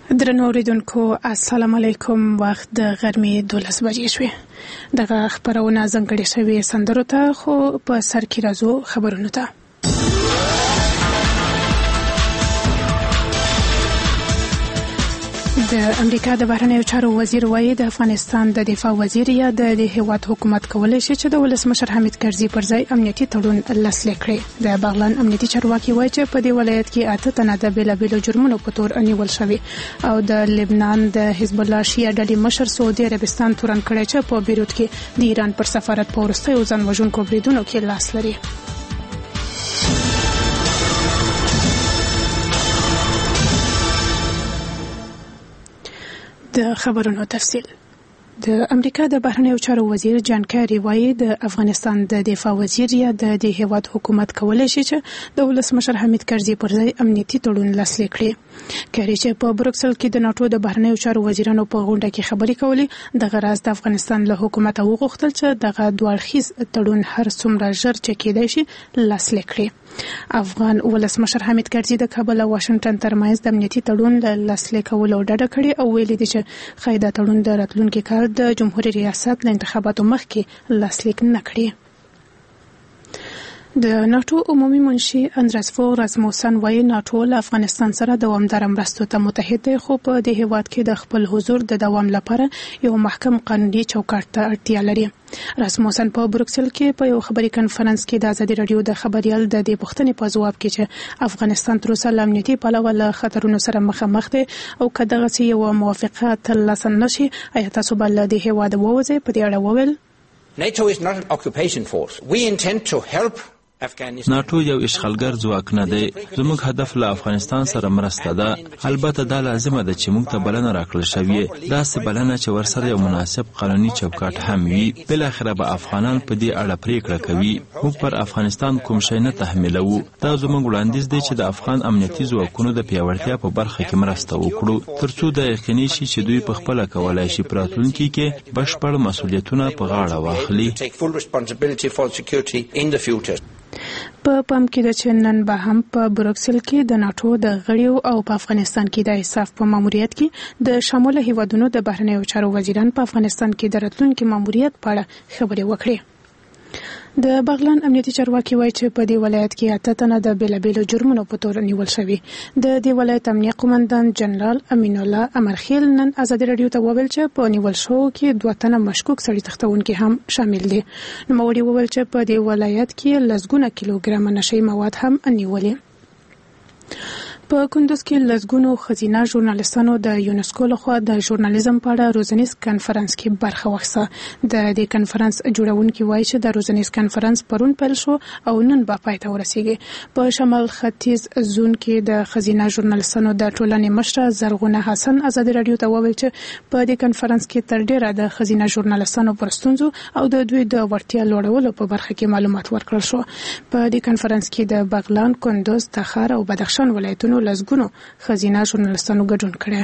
درنو اوریدونکو السلام علیکم. وخت د غرمې 12 بجې شوې. دغه خبرونه ځانګړې شوې سندرو ته، خو په سر کې راځو خبرونو ته. د امریکا د بهرنیو چارو وزیر وایي د افغانستان د دفاع وزیر یا د هیواد حکومت کولای شي چې د ولسمشر حمید کرزي پر ځای امنیتي تړون لاسلیک کړي. د بغلان امنیتي چارواکي وایي چې په دې ولایت کې 8 تنه د بیلابیلو جرمونو په تور نیول شوي او د لبنان د حزب الله شیعه ډلې مشر سعودي عربستان تورن کړی چې په بیروت کې د ایران پر سفارت په وروستیو ځان وژونکو بریدونو کې لاس لري. د خبرونو تفصیل. د امریکا د بهرنیو چارو وزیر جان کری وایي د افغانستان د دفاع وزیر یا د هیواد حکومت کولای شي چې د ولسمشر حمید کرزي پر ځای امنیتي تړون لاسلیک کړي. کری چې په بروکسل کې د ناتو د بهرنیو چارو وزیرانو په غونډه کې خبرې کولې، دغه راز د افغانستان له حکومت وغوښتل چې دغه دوړخیز تړون هر څومره ژر چې کېدای شي لاسلیک کړي. افغان ولسمشر حمید کرزي د کابل او واشنگټن ترمنځ د امنیتي تړون لاسلیک کولو ډاډه کړې او ویلي دي چې قاعده تړون د راتلونکي کال د جمهوریت ریاست له انتخاباتو مخکې لاسلیک نه کړي. د ناتو عمومي منشي اندرس فو راسموسن وایي ناتو له افغانستان سره دوامداره مرستو ته متحد دی، خو په دې هیواد کې د خپل حضور د دوام لپاره یو محکم قانوني چوکاټ ته اړتیا لري. راسموسن په بروکسل کې په یو خبري کنفرانس کې د ازادي رادیو د خبريال د دې پوښتنې په ځواب کې چې افغانستان تر اوسه له امنیتي پلوه له خطرونو سره مخامخ دی او که دغه یو موافقه ترلاسه نشي، آیا تاسو به له دې هیواد ووځئ؟ په دې اړه وویل NATO is not an occupation force. We intend to help ناتو یو اشغالګر ځواک نه دی. زموږ هدف له افغانستان سره مرسته ده. البته دا لازمه ده چې موږ ته بلنه راکړل شوې، داسې بلنه چې ورسره یو مناسب قانوني چوکاټ هم وي. بل اخره به افغانان په دې اړه پریکړه کوي. موږ پر افغانستان کوم شی نه تحمیلوو. دا زموږ وړاندیز دی چې د افغان امنیتي ځواکونو د پیاوړتیا په برخه کې مرسته وکړو، ترڅو د یقیني شي چې دوی په خپل کولای شي په راتلونکي کې بشپړ مسؤلیتونه په غاړه واخلي. په پام کې د چنن به هم په بروکسل کې د ناتو د غړیو او په افغانستان کې د ایساف په ماموریت کې د شامل هیوادونو د بهرنیو چارو وزیران په افغانستان کې د راتلونکي ماموریت په اړه خبرې وکړي. د بغلان امنیتي چارواکي وایي چې په دې ولایت کې 8 تنه د بیلابیلو جرمونو په تور نیول شوي. د دې ولایت امنیه قومندان جنرال امین الله امرخیل نن ازادي رادیو ته وویل چې په نیول شو کې 2 تنه مشکوک سړي تختونکي هم شامل دي. نوموړي وویل چې په دې ولایت کې لسګونه کیلوګرام نشي مواد هم نیولې. په کندوز کې لسګونو ښځینه ژورنالیستانو د یونسکو لخوا د ژورنالیزم په اړه روزنیز کنفرانس کې برخه واخیسته. د دې کنفرانس جوړونکي وایي چې د روزنیز کنفرانس پرون پیل شو او نن به پای ته ورسیږي. په شمال ختیځ زون کې د ښځینه ژورنالیستانو د ټولنې مشره زرغونه حسن ازادي رادیو ته وویل چې په دې کنفرانس کې تر ډیره د ښځینه ژورنالیستانو پر ستونزو او د دوی د وړتیا لوړولو په برخه کې معلومات ورکړل شو. په دې کنفرانس کې د بغلان، کندوز، تخار او بدخشان ولایتونو لسګونو ښځینه ژورنالیستانو ګډون کړی.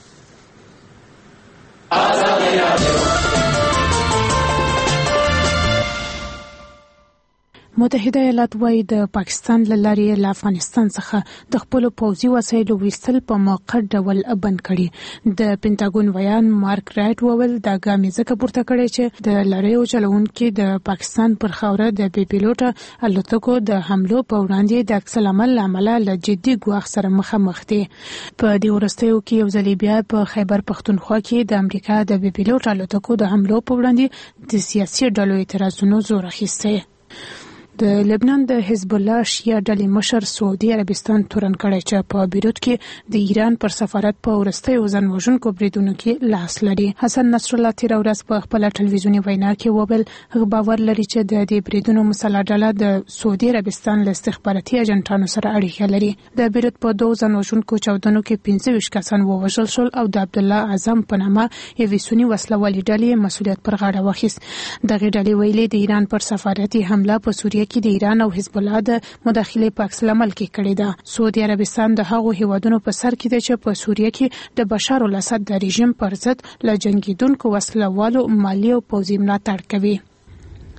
متحده ایالات وايي د پاکستان له لارې له افغانستان څخه د خپل پوځي وسایلو ویستل په موقت ډول بند کړي. د پینټاګون ویان مارک رایټ وویل دا ګام ځکه پورته کړی چې د لړیو چلوونکي د پاکستان پر خاوره د بې پیلوټه الوتکو د حملو په وړاندې د عکس العمل له امله له جدي ګواښ سره مخامخ دي. په دې وروستیو کې یو ځل بیا په خیبر پښتونخوا کې د امریکا د بې پیلوټه الوتکو د حملو په وړاندې د سیاسي ډلو اعتراضونو زور اخیستی. د لبنان د حزب الله شیعه ډلې مشر سعودي عربستان تورن کړی چې په بیروت کې د ایران پر سفارت په وروستیو ځان وژونکو بریدونو کې لاس لري. حسن نصر الله تیر ورځ په خپل ټلویزیوني وینا کې وویل هغه باور لري چې د دې بریدونو مسله ډله د سعودي عربستان له استخباراتي اجنټانو سره اړیکه لري. د بیروت په 2 ځان وژونکو چاودنو کې 25 کسان ووژل شول او د عبد الله اعظم په نامه یوې سني وسلوالې ډلې مسؤلیت پر غاړه واخیست. دغه ډلې ویلي د ایران پر سفارتي حمله په سوریه کې د ایران او حزب الله د مداخله په عکس العمل کې کړې ده. سعودي عربستان د هغو هیوادونو په سر کې دی چې په سوریه کې د بشار الاسد د رژیم پر ضد له جنگیدونکو وسلوالو مالی او پوځي ملاتړ کوي.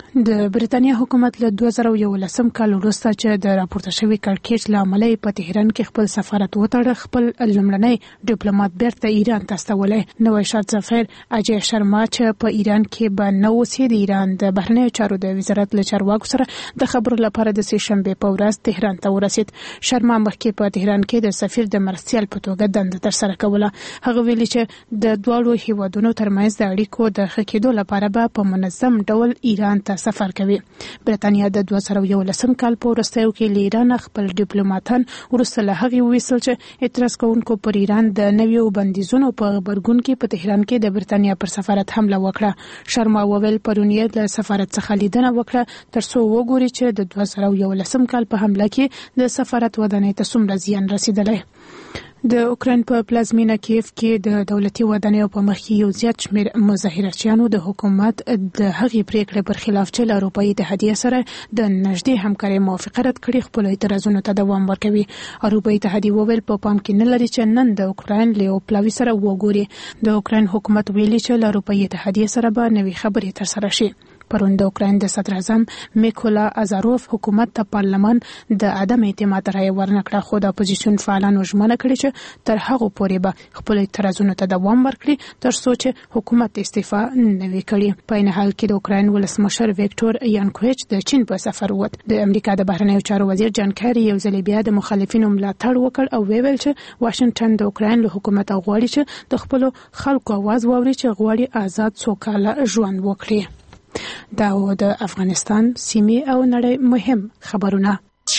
د بریتانیا حکومت له 2011 کال وروسته چې د راپورته شوی کړکېچ له امله په تهران کې خپل سفارت وتړ، خپل لومړنی ډیپلوماټ بیرته ایران ته استولی. نوشاد ظفر اجي شرما چې په ایران کې به نو اوسي، د ایران د بهرنیو چارو د وزارت له چارواکو سره د خبرو لپاره د سه شنبه په ورځ تهران ته ورسید. شرما مخکې په تهران کې د سفیر د مرستیال په توګه دنده ترسره کوله. هغه ویلي چې د دوه هیوادونو ترمنځ د اړیکو د ښه کېدو لپاره به په منظم ډول ایران ته سفر کوي. بریتانیا د 2011 کال په وروستیو کې له ایران خپل ډیپلوماټان وروسته له هغې وویستل چې اعتراض کوونکو پر ایران د نویو بندیزونو په غبرګون کې په تهران کې د بریتانیا پر سفارت حمله وکړه. شرما وویل پرون یې له سفارت څخه لیدنه وکړه ترڅو وګوري چې د 2011 کال په حمله کې د سفارت ودانۍ ته څومره زیان رسیدلی. د اوکراین په پلازمینه کیف کې د دولتي ودانیو په مخ کې یو زیات شمېر مظاهرچیانو د حکومت د هغې پریکړې پر خلاف چې له اروپایي اتحادیې سره د نږدې همکارۍ موافقه رد کړې خپلو اعتراضونو ته دوام ورکوي. اروپایي اتحادیې وویل په پام کې نه لري چې نن د اوکراین له یو پلاوي سره وګوري. د اوکراین حکومت ویلي چې له اروپایي اتحادیې سره به نوې خبرې ترسره شي. پرون د اوکراین د صدر اعظم میکولا ازاروف حکومت ته پارلمان د عدم اعتماد رایه ورنکړه، خو د اپوزیسیون فعالانو ژمنه کړې چې تر هغه پورې به خپل اعتراضونو ته دوام ورکړي تر څو چې حکومت استعفا نه وي کړي. په عین حال کې د اوکراین ولسمشر ویکټور یانکوویچ د چین په سفر ووت. د امریکا د بهرنیو چارو وزیر جان کیری یو ځل بیا د مخالفینو ملاتړ وکړ او ویل چې واشنگټن د اوکراین له حکومت غواړي چې د خپل خلکو आवाज واوري چې غواړي آزاد سوکاله ژوند وکړي. دا و د افغانستان سیمې او نړۍ مهم خبرونه.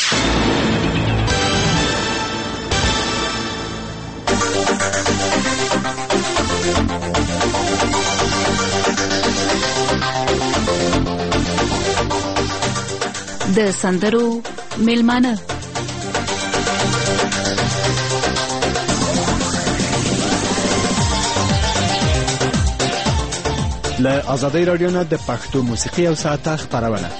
د سندرو میلمانه له آزادۍ رادیو نه د پښتو موسیقي او ساعته خبرونه.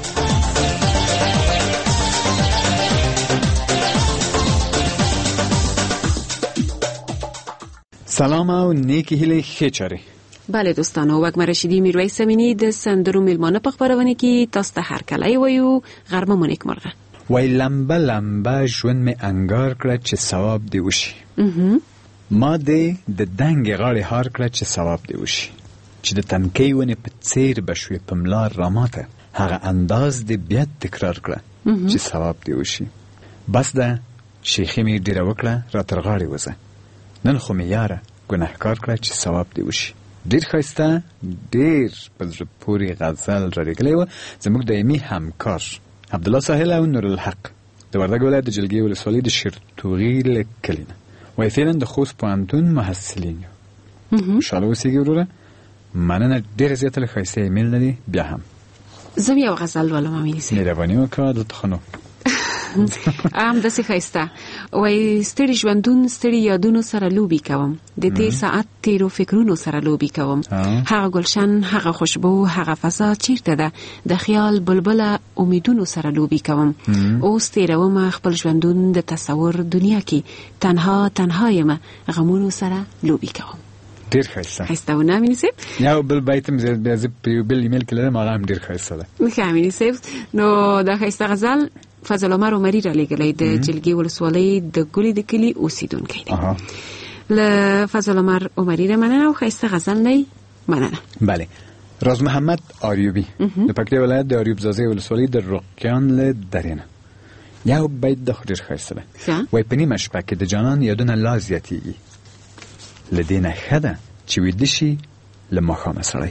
سلام او نیکی هیله خیچاری. بله دوستانو، وګمه رشیدی میرویس امینی د سندرو میلمانه په خبرونه کې تاسو ته هر کله وایو غرمه مو نیک مرغه. وای لمبه لمبه ژوند می انګار کړه چې ثواب دی وشي. ما دې د دنګ غاړې هار کړه چې ثواب دی وشي. چې د تنکۍ ونې په څیر بشوي په ملار راماته هغه انداز دې بیا تکرار کړه چې ثواب دی وشي. بس ده شیخې مې ډیره وکړه را تر غاړې وزه، نن خو مې یاره ګناهکار کړه چې ثواب دی وشي. ډیر ښایسته ډیر په زړه پورې غزل رالیږلی و زموږ دایمي همکار عبدالله ساحل او نور الحق د وردګ ولایت د جلګې ولسوالۍ د شیرتوغي له کلي نه. وایي فعلا د خوست پوهنتون محصلین یو. خوشحاله اوسېږي وروره. مننه، ډېره زیاته له ښایسته ایمیل نه دي. بیا هم زه یو غزل ولوم امیني صاحب. مهرباني وکړه دلته ښه نو هم داسې ښایسته وایي ستړي ژوندون ستړي یادونو سره لوبې کوم، د تېر ساعت تېرو فکرونو سره لوبې کوم. هغه گلشن، هغه خوشبو، هغه فضا چیرته ده؟ د خیال بلبله امیدونو سره لوبې کوم. اوس تېرومه خپل ژوندون د تصور دنیا کې، تنها تنها یم غمونو سره لوبې کوم. ډیر ښایسته ښایستهونه امیني صاحب. یو بل بیت هم بیا زه په یو بل ایمیل کې لرم، هغه هم ډیر ښایسته ده. ښه امیني صاحب، نو دا ښایسته غزل فضل عمر عمري را لېږلی د جلګې ولسوالۍ د ګلې د کلي اوسېدونکی دی. له فضل عمر عمري نه مننه او ښایسته غزل نه مننه. بله، راز محمد آریوبی د پکتیا ولایت د آریوب زازې ولسوالۍ د رقیان له درې نه. یو بیت د خو ډېر ښایسته ده. وایي په نیمه شپه کې د جانان یادونه لا زیاتېږي، له دې نه ښه ده چې ویده شي له ماښامه سړی.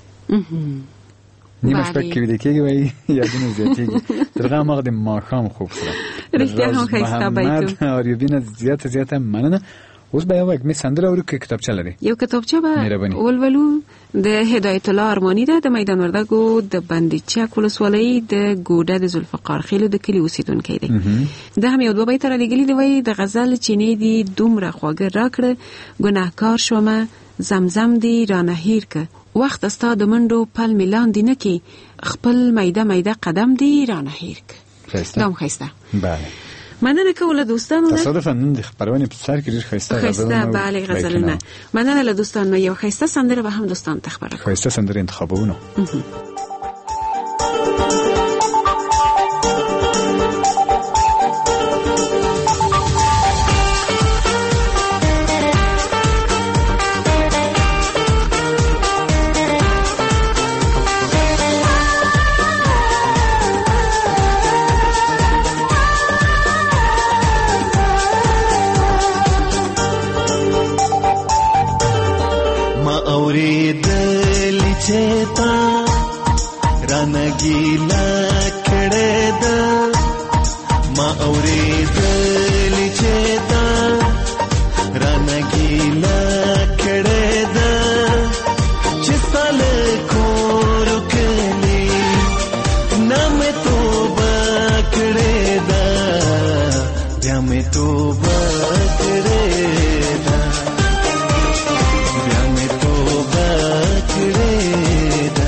نیمه شپه کې ویده کېږي وایي یادونه زیاتېږي، تر هغه هماغه د ماښام خوب سره. رښتیا هم ښایسته بیت و. محمد آریوبي نه زیاته مننه. اوس به یو وګمې سندره اورو که کتابچه لري؟ یو کتابچه به ولولو. د هدایت الله ارمانی ده د میدان وردګو د بندچک ولسوالۍ د ګوډه د ذوالفقار خیلو د کلي اوسېدونکی دی. ده هم یو دوه بیته رالیږلي دي. وایي د غزل چینې دي دومره خواږه راکړه، ګناهکار شومه زمزم دی رانه هیر که، وخت ستا د منډو پل مې لاندې نه کې، خپل میده میده قدم دی رانه هیر که. دا هم ښایسته. بله، مننه کوله دوستانو. تصادفاً نن د خبرونې په سر کې ډېر ښایسته غزلونه بله غزلونه. مننه له دوستانو. یو ښایسته سندره به هم دوستانو ته خبره کوم. ښایسته سندره انتخابونو. گیلا کړه دا ما اورېدل چې دا رانه گیلا کړه دا چې سال کور کلی نام توبه کړه دا بیا مې توبه کړه دا بیا مې توبه کړه دا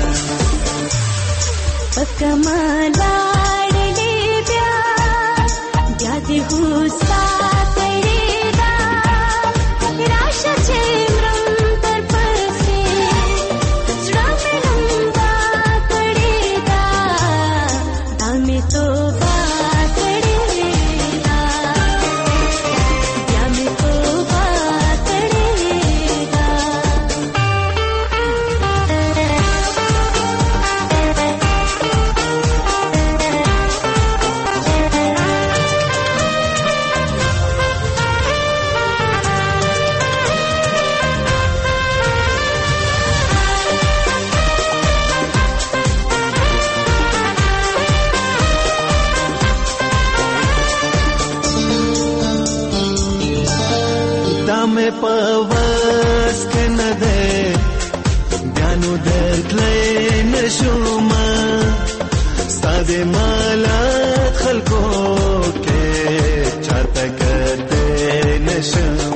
کمالا ډلې بیا بیا دې غوسه کړې ده راشه چې مرم تر پسې زړه مې لمبا کړې ده دا مې توبه کړې ده بیا مې توبه کړې ده مې پواس کنه ده بيانو درتلې نشوم ستاسو مالات خلکو کې چاته کته نشوم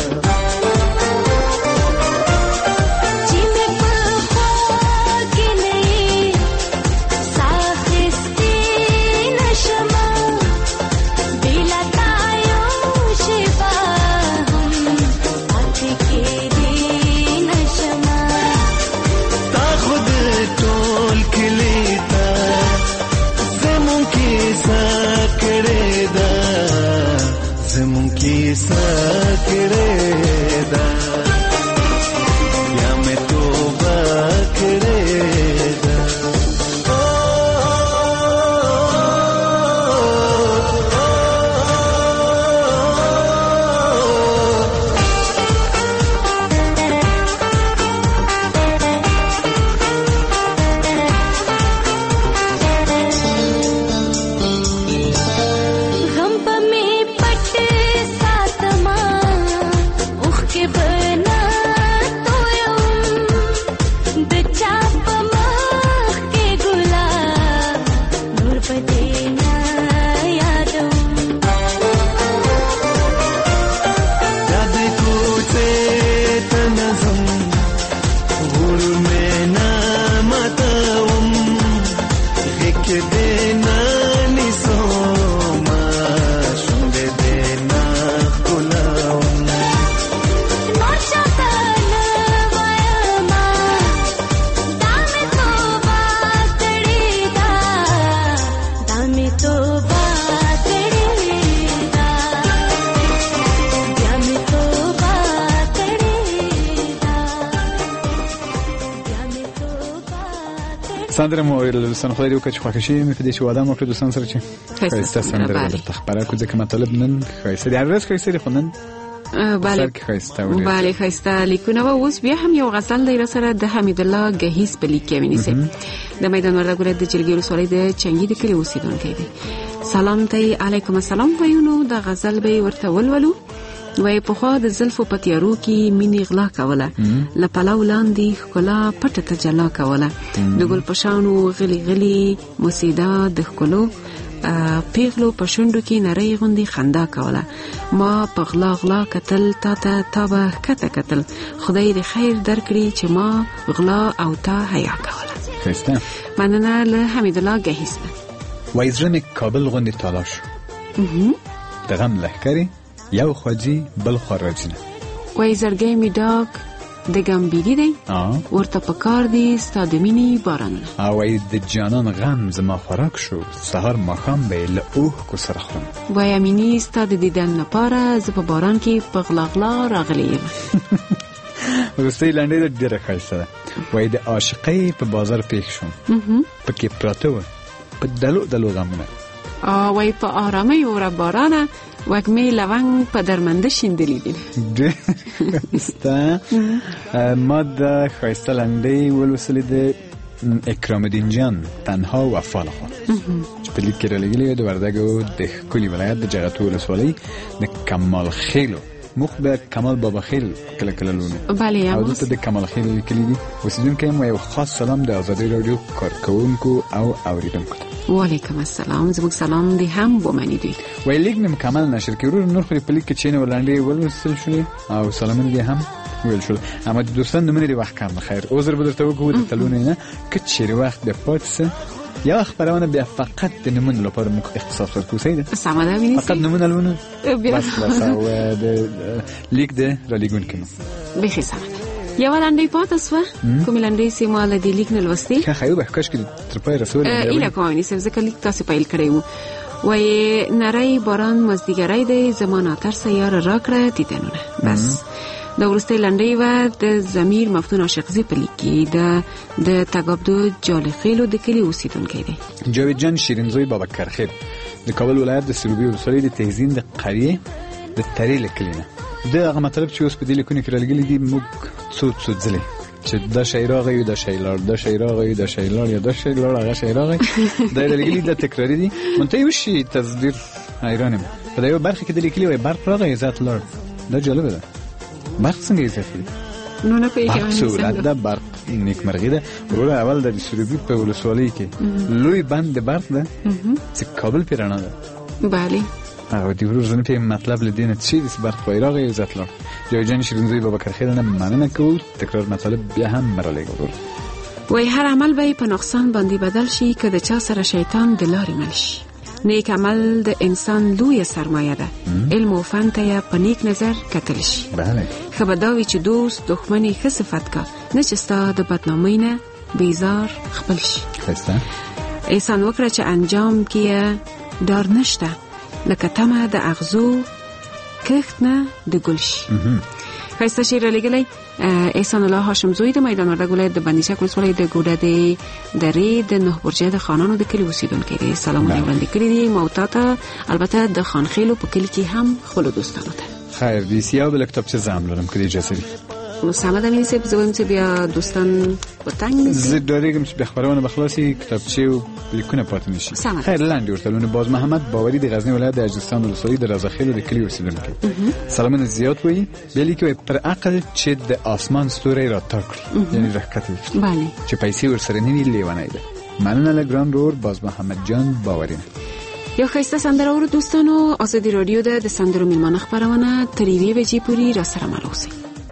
ساندره مو دوستان خدای دې وکړي چې خوښ شي مې په دې چې واده مو کړ دوستان سره چې خیسته ساندره درته خبره کو ځکه مطلب نن خیسته دی هر ورځ خیسته دی خو نن بله خیسته لیکونه و اوس بیا هم یو غزل دی سره د حمید الله گهیس په لیک کې ونیسه د میدان وردګ ولایت د جلګي ولسوالۍ د چنګي د کلی اوسیدونکی دی سلام ته علیکم السلام وینو د غزل به ورته ولولو وای په خو د زلفو په تیارو کې مینې غلا کوله لپلاو لاندې خلا پټه ته جلا کوله د ګل پشانو غلي غلي موسیدا د خلو پیغلو په شونډو کې نری غوندي خندا کوله ما په غلا غلا کتل تا به کته کتل خدای دې خیر درکړي چې ما غلا او تا حیا کوله خسته مننه له حمید الله گهیس وای زړه کابل غوندي تلاش د غم لهکري یو خوځي بل خراجنه وای زړګي می ډاک د ګمبيري دی ورته پکار دی ستاد مینی باران او ای د جانان غم زما خوراک شو سحر مخام به له اوه کو سره خون وای امینی ستاد دیدن لپاره ز په باران کې پغلاغلا راغلی ورسته لاندې د ډیره خاصه وای د عاشقۍ په بازار پېښ شوم پکې پراته و په دلو غمونه وای په آرامي اور بارانه وګمې لونګ په درمنده شیندلې دي ستا ما د خایسته لاندې ولوسلې د اکرام الدین جان تنها وفا لخوا چې په لیک کې رالیږلي د وردګو د ښکلي ولایت د جغتو ولسوالۍ د کمال خیلو موږ د کمال بابا خیل کله کله لونو بله او دلته د کمال خیل لیکلي دي. اوسیدونکي هم یو خاص سلام د آزادۍ راډیو کارکوونکو او اوریدونکو ته. وعلیکم السلام. زموږ سلام دی هم ومني دوی. وای لیک مې مکمل نشر کړو نور خو په لیک کې چینه ولانډې ولوستل شولې او سلامونه دي هم ویل شول. اما د دوستان نومونه دی وخت کم خیر عذر به درته وکړو د تلونه نه که چیرې وخت د پاتسه یا خبرونه بیا فقط د نمونه لپاره موږ اختصاص ورکو سیده سمه ده فقط نمونه لونه بس او د لیک د رالیګون کنو به سمه یو لاندې پاتسوه کوم لاندې سیمه د لیک نه لوستي خایو به کاش کې تر پای رسول ایله کومې سم ځکه لیک تاسو پیل کړیو وای نری باران مزدیګرای دی زمانه تر سیاره راکړه دیدنونه بس د ورسته لنډۍ و د ضمیر مفتون عاشقزی په لیکي د تګابدو جالخیلو د کلی اوسیدونکی دی. جاوید جان شیرینزوی بابکرخیل د کابل ولایت د سروبي ولسوالۍ د تهزین د قریه د تری لیکلینه د هغه مطلب چې اوس په دې لیکونه کې راغلي دي موږ څو ځلې چې د شیراغي د شیلار د شیراغي د شیلار یا د شیلار هغه شیراغي د لیکلي د تکراری دي منتهي وشي تصدیر ایرانم په یو برخه کې د لیکلي وي برق راغی عزت لار دا جالبه ده. برق څنګه یې زیاتې نو نه پیږم سهولت ده برق نیکمرغي ده ورور اول د سروبي په ولسوالۍ کې لوی بند برق ده چې کابل پیرانه ده بله هغه دی ورور زنه په مطلب لدینه چې د برق وایراغه عزت لار جوجان شیرینزوی بابکرخیل نه مننه کوو تکرار مطلب بیا هم مرلې ورور وای هر عمل به په نقصان باندې بدل شي که د چا سره شیطان د لارې مل شي. نیک عمل د انسان لوی سرمایه ده علم او فن ته په نیک نظر کتل شي. بله خبرداوی چې دوست دښمنی ښه صفت کا نه چې ستا د بدنامۍ نه بیزار خپل شي. خسته احسان وکړه چې انجام کې ډار نشته لکه تمه د اغزو کښت نه د ګل شي. خسته شیر لګلې احسان الله هاشم زوی د میدان وردګ ولایت د بندیچک ولسوالۍ د ګوډه د درې د نه برجه د خانانو د کلی اوسیدونکو دی. سلامونه وړاندې کړی دي موتا ته البته د خانخیلو په کلی کې هم خپل دوستانو ته خیر دي سیاه بل کتاب چې زام لرم کړي اجازه نو سمه مې سه زویم چې بیا دوستان وتنګ زه ډارېږم چې خبرونه بخلاصي کتابچه او لیکونه پاتې نشي. خیر لاندې ورتلونه باز محمد باوری د غزنی ولایت د اجرستان ولسوالۍ د رازخیل د کلی اوسیدونکی سلامونه زیات وي بیا لیکي پر عقل چې د اسمان ستوري را تاکړي یعنی راکټي بله چې پیسې ورسره نه وی لیوانای ده. مننه لګران رور باز محمد جان باوری. یو خسته سندره ورو دوستانو آزادی رادیو د سندرو میلمانه خبرونه تر یوې بجې پورې را سره مل اوسئ.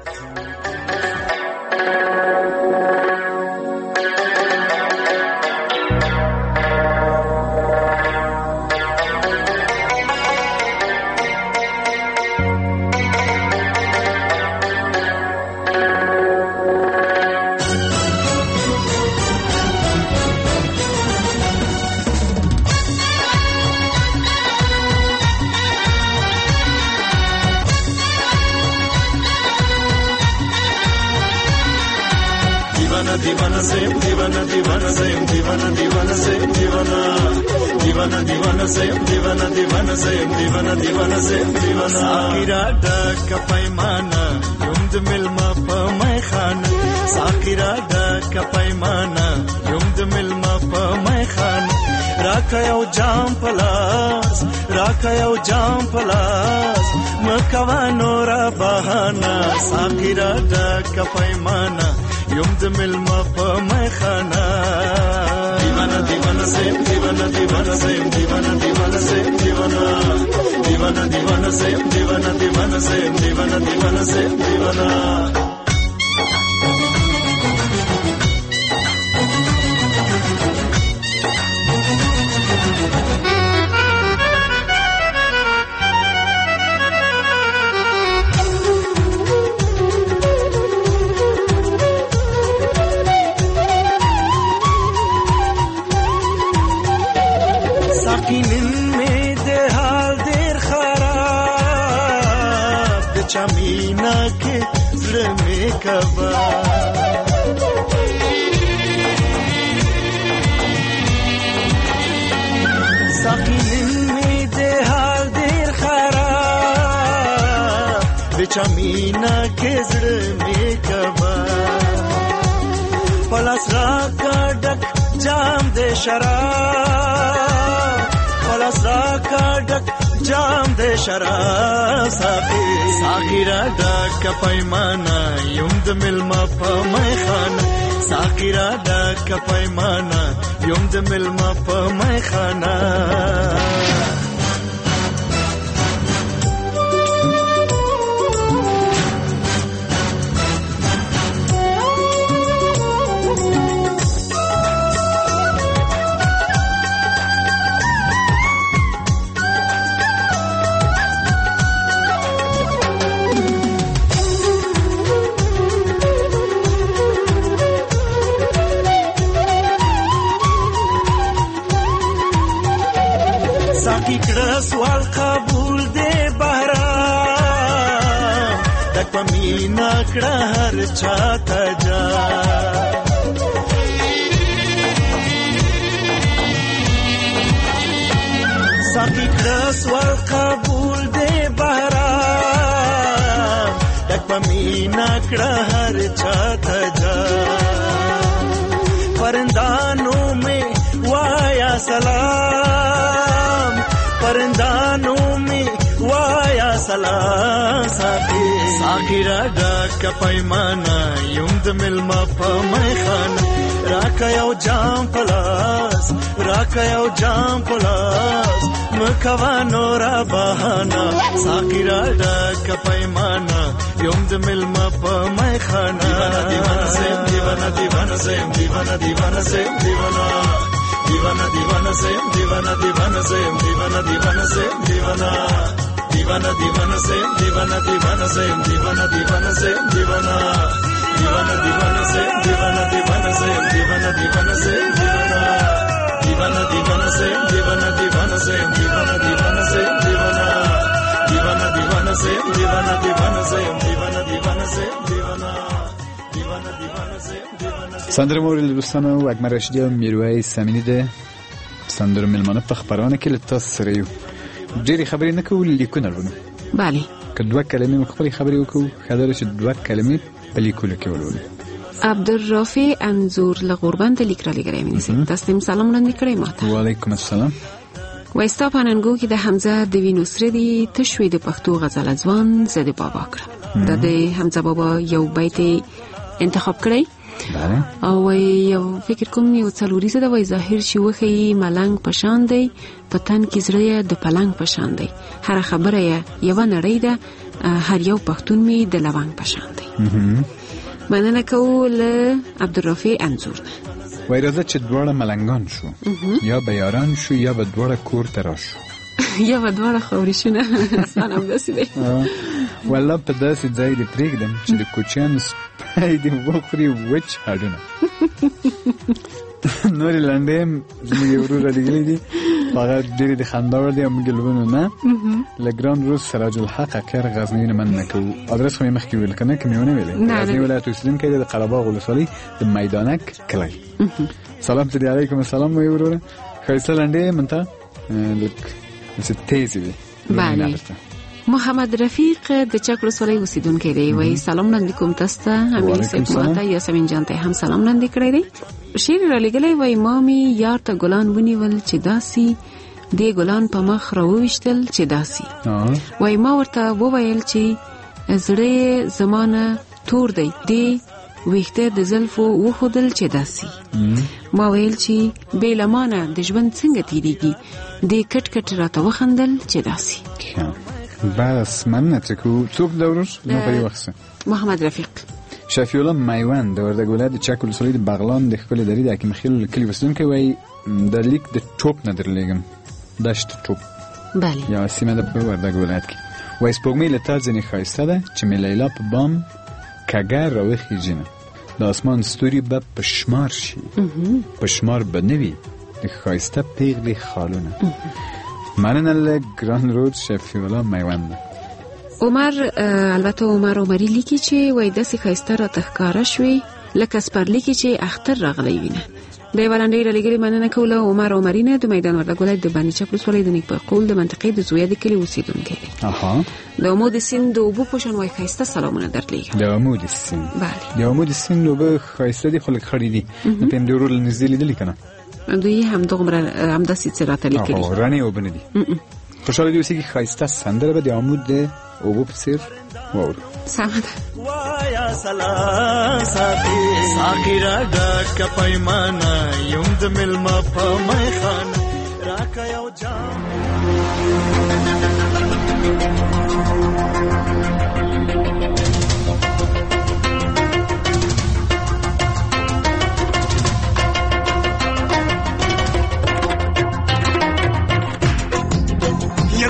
ساقیرا ډک پیمانه یم د ملما په مای خان ساقیرا ډک پیمانه یم د ملما په مای خان راکا یو جام پلاس راکا یو جام پلاس مکوا نور بهانا ساقیرا ډک پیمانه یم د ملما په مای خان دیوانا دیوانا سیم دیوانا دیوانا سیم دیوانا دیوانا سیم دیوانا دیوانا دیوانا سیم دیوانا دیوانا سیم دیوانا دیوانا سیم دیوانا چمینا کې زړه مې کبا ساقین مې د حال ډیر خراب د چمینا کې زړه مې کبا پلاس را کډک جام دې شراب پلاس را کډک جام دې شراب ساقي را ډک پیمانه یم د ملما په میخانه ساقي را ډک پیمانه یم د ملما په میخانه سوال قبول دے بہرام تک پمینا کڑا ہر چاہتا جا ساقی کڑا سوال قبول دے بہرام تک پمینا کڑا ہر چاہتا جا پرندانوں میں وایا سلام پرندانوں میں وایا سلام ساقی را ډک پیمانه یم د ملما په میخانه راکه یو جام پلاس راکه یو جام پلاس مکوا نورا بهانه ساقی را ډک پیمانه یم د ملما په میخانه دیوانه زم دیوانه دیوانه زم دیوانه دیوانه زم دیوانه دیوانه دیوانه زم دیوانه دیوانه زم دیوانه دیوانه زم دیوانه دیوانه دیوانه زم دیوانه دیوانه زم دیوانه دیوانه زم دیوانه دیوانه دیوانه زم دیوانه دیوانه زم دیوانه دیوانه زم دیوانه دیوانه زم دیوانه دیوانه زم دیوانه دیوانه زم دیوانه دیوانه دیوانه زم دیوانه دیوانه زم دیوانه دیوانه زم دیوانه سندره مورد دوستانو اکمل رشیدی و میرویس امینی ده سندره ملمانه په خبرونه کې لته سره یو ډېری خبرې نه کوو لیکونه ورونو بله که دوه کلمې خپل خبرې وکړو خدای چې دوه کلمې په لیکلو کې ولولو عبدالرافع انزور لغوربند لیک را لګرای مینځي تاسو سلام وړاندې کړئ ماته وعلیکم السلام وایستا پاننګو کې د حمزه د وینو سره دی تشوي د پښتو غزل ځوان زده بابا کړ د حمزه بابا یو بیت انتخاب کړی او یو فکر کوم یو څلوريزه د وای ظاهر شي وخی ملنګ پشان دی پتن کې زړه د پلنګ پشان دی هر خبره یو نړۍ ده هر یو پښتون می د لوانګ پشان دی مننه کول عبدالرافع انزور وای راځه چې دواړه ملنګان شو یا بیاران شو یا به دواړه کور ته راشو یا به دواړه خوري شنه سلام داسې دی والله په داسې ځای دی پرېږدم چې د کوچیانو سپی دې وخوري وچ هډونه نورې لنډې هم زموږ یو ورور رالیږلي دي هغه ډېرې د خندا وړ دي موږ لوبنو نه له ګران روز سراج الحق اکر غزنوي نه مننه کوو ادرس خو مې مخکې ویل که نه که مې ونه ویلی غزني ولایت اوسېدونکی دی د قلهباغ ولسوالۍ د میدانک کلی سلام ته دې علیکم السلام مې وروره ښایسته لنډې منته لږ داسې تیزې وي بله محمد رفیق د چک ولسوالۍ اوسیدونکی دی وایي سلام وړاندې کوم تاسو ته امیر صاحب ماته یاسمین جان ته هم سلام وړاندې کړی دی شعر رالیږلی وایي ما مې یار ته ګلان ونیول چې داسې دې ګلان په مخ راوویشتل چې داسې وایي ما ورته وویل چې زړه زمانه تور دی دې ویښته د زلفو وښودل چې داسې ما ویل چې بې لمانه د ژوند څنګه تېرېږي دې کټ کټ راته وخندل چې داسې بس مننه تکو څوک د ورور نو په یو وخت محمد رفیق شفیع الله میوند د وردګ ولایت د چک ولسوالۍ د بغلان د ښکلې درې د حکیم خیل کلي اوسېدونکی وایي د لیک د ټوپ نه درلیږم دشت ټوپ بله یوه سیمه ده په وردګ ولایت کې وایي سپوږمۍ له تا ځینې ښایسته ده چې مې لیلا په بام کږه راوخیږینه د اسمان ستوري به په شمار شي په شمار به نه وي د ښایسته پیغلې خالونه مننه له ګران رود شفیع الله میوند عمر البته عمر عمری لیکي چې وای داسې ښایسته راته ښکاره شوې لکه سپرلي کې چې اختر راغلی وینه د ولنډۍ رالېږلې مننه کوله عمر عمرینه د میدان وردګ ولایت د بانی چپلوس ولایت د نیکپرقول د منطقې د زویا د کلي اوسیدونکی دی. د عمود سیند د اوبو په شان وای ښایسته سلامونه درلېږم. د عمود سیند بله د عمود سیند اوبه ښایسته دي، خلک خړې دي. په همدې ورور نږدې لیدلي که نه؟ دوی همداسې څه راته لیکلي رڼې اوبه نه دي. خوشحاله دې اوسېږي. ښایسته سندره به د عمود د اوبو په څېر واورو. سمه ده. وایا سلام ساقي راډکه پیمانه یم د مېلمه په میخانه راکه یو جام. یا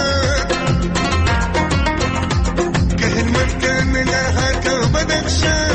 بدخشان